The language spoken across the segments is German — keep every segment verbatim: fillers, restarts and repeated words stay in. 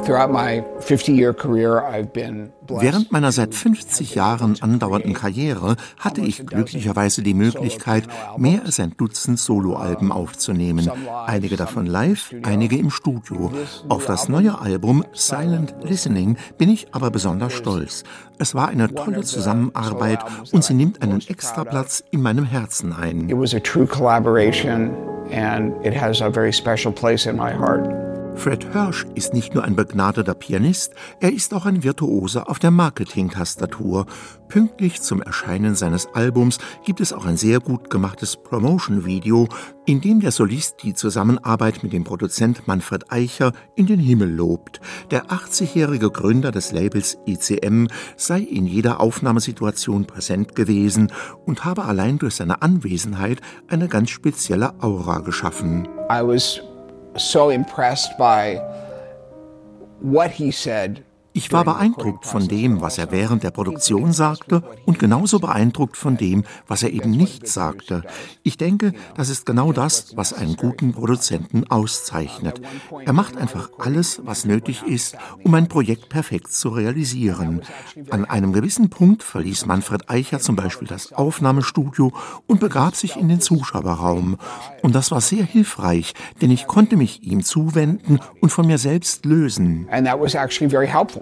Während meiner seit fünfzig Jahren andauernden Karriere hatte ich glücklicherweise die Möglichkeit, mehr als ein Dutzend Soloalben aufzunehmen. Einige davon live, einige im Studio. Auf das neue Album Silent Listening bin ich aber besonders stolz. Es war eine tolle Zusammenarbeit und sie nimmt einen Extraplatz in meinem Herzen ein. It was a true collaboration and it has a very special place in my heart. Fred Hersch ist nicht nur ein begnadeter Pianist, er ist auch ein Virtuose auf der Marketing-Tastatur. Pünktlich zum Erscheinen seines Albums gibt es auch ein sehr gut gemachtes Promotion-Video, in dem der Solist die Zusammenarbeit mit dem Produzent Manfred Eicher in den Himmel lobt. Der achtzigjährige Gründer des Labels E C M sei in jeder Aufnahmesituation präsent gewesen und habe allein durch seine Anwesenheit eine ganz spezielle Aura geschaffen. I was so impressed by what he said. Ich war beeindruckt von dem, was er während der Produktion sagte und genauso beeindruckt von dem, was er eben nicht sagte. Ich denke, das ist genau das, was einen guten Produzenten auszeichnet. Er macht einfach alles, was nötig ist, um ein Projekt perfekt zu realisieren. An einem gewissen Punkt verließ Manfred Eicher zum Beispiel das Aufnahmestudio und begab sich in den Zuschauerraum. Und das war sehr hilfreich, denn ich konnte mich ihm zuwenden und von mir selbst lösen. And that was actually very helpful.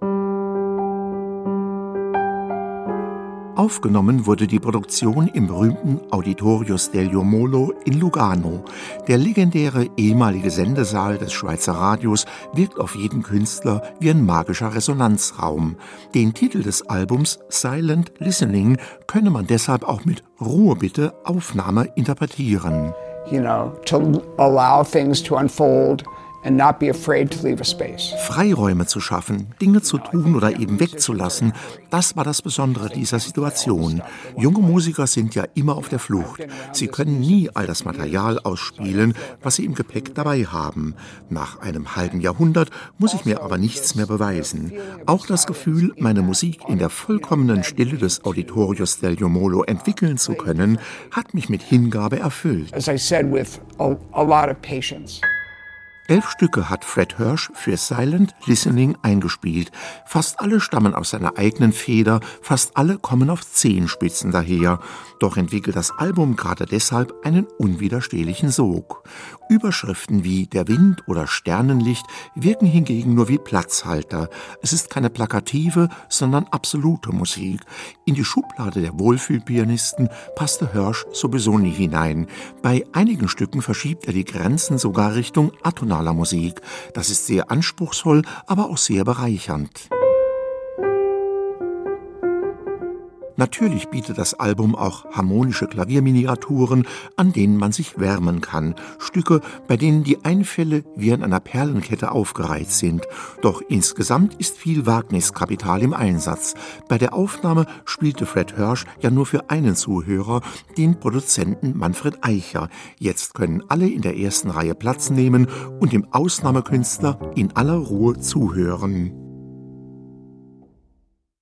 Aufgenommen wurde die Produktion im berühmten Auditorio Stelio Molo in Lugano. Der legendäre ehemalige Sendesaal des Schweizer Radios wirkt auf jeden Künstler wie ein magischer Resonanzraum. Den Titel des Albums Silent Listening könne man deshalb auch mit Ruhe bitte Aufnahme interpretieren. You know, to allow things to unfold. And not be afraid to leave a space. Freiräume zu schaffen, Dinge zu tun oder eben wegzulassen, das war das Besondere dieser Situation. Junge Musiker sind ja immer auf der Flucht. Sie können nie all das Material ausspielen, was sie im Gepäck dabei haben. Nach einem halben Jahrhundert muss ich mir aber nichts mehr beweisen. Auch das Gefühl, meine Musik in der vollkommenen Stille des Auditorio Stelio Molo entwickeln zu können, hat mich mit Hingabe erfüllt. As I said, with a, a lot of patience. Elf Stücke hat Fred Hersch für Silent Listening eingespielt. Fast alle stammen aus seiner eigenen Feder, fast alle kommen auf Zehenspitzen daher. Doch entwickelt das Album gerade deshalb einen unwiderstehlichen Sog. Überschriften wie Der Wind oder Sternenlicht wirken hingegen nur wie Platzhalter. Es ist keine plakative, sondern absolute Musik. In die Schublade der Wohlfühlpianisten passte Hersch sowieso nie hinein. Bei einigen Stücken verschiebt er die Grenzen sogar Richtung atonaler Musik. Das ist sehr anspruchsvoll, aber auch sehr bereichernd. Natürlich bietet das Album auch harmonische Klavierminiaturen, an denen man sich wärmen kann. Stücke, bei denen die Einfälle wie in einer Perlenkette aufgereiht sind. Doch insgesamt ist viel Wagniskapital im Einsatz. Bei der Aufnahme spielte Fred Hersch ja nur für einen Zuhörer, den Produzenten Manfred Eicher. Jetzt können alle in der ersten Reihe Platz nehmen und dem Ausnahmekünstler in aller Ruhe zuhören.